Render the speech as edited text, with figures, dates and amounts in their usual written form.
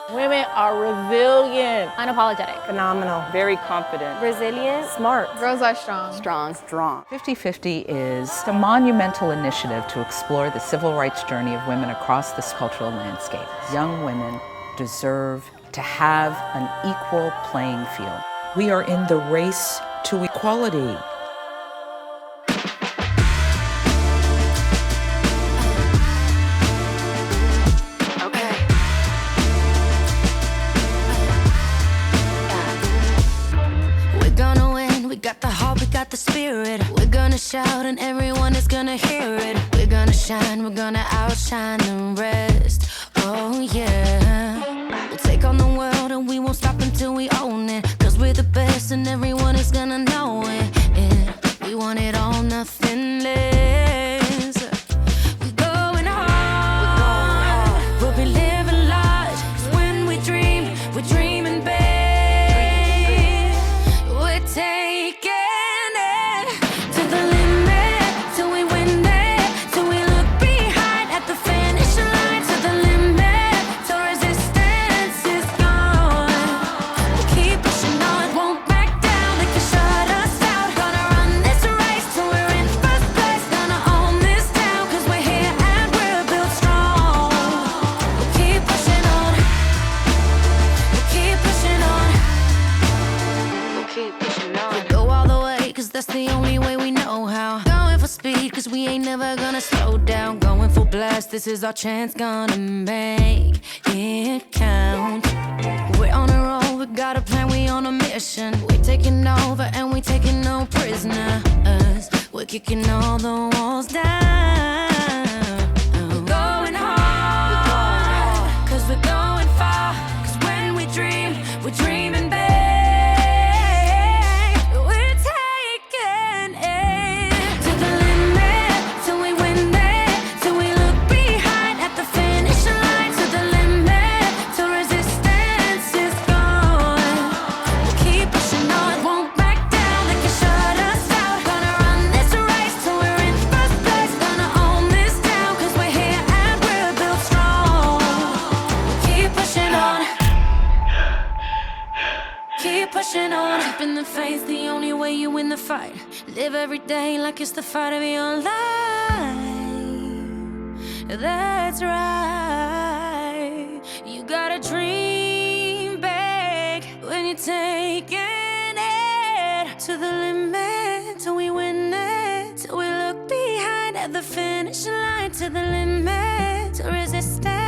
Women are resilient. Unapologetic. Phenomenal. Very confident. Resilient. Smart. Girls are strong. Strong. 50/50 is a monumental initiative to explore the civil rights journey of women across this cultural landscape. Young women deserve to have an equal playing field. We are in the race to equality. Got the heart, we got the spirit. We're gonna shout and everyone is gonna hear it. We're gonna shine, we're gonna outshine the rest. Oh yeah. We'll take on the world and we won't stop until we own it. Cause we're the best and everyone is gonna know it. Yeah. We want it all, nothing less. We're going hard. We'll be living large. 'Cause when we dream, we're dreaming big. We're taking that's the only way we know how. Going for speed, cause we ain't never gonna slow down. Going full blast, this is our chance, gonna make it count. We're on a roll, we got a plan, we on a mission. We're taking over and we taking no prisoners. We're kicking all the walls down. We're going hard, cause we're going far. Cause when we dream, we're dreaming big. Pushing on, keeping the faith, the only way you win the fight. Live every day like it's the fight of your life. That's right. You gotta dream big when you're taking it to the limit till we win it. Till we look behind at the finish line, to the limit, to resist it.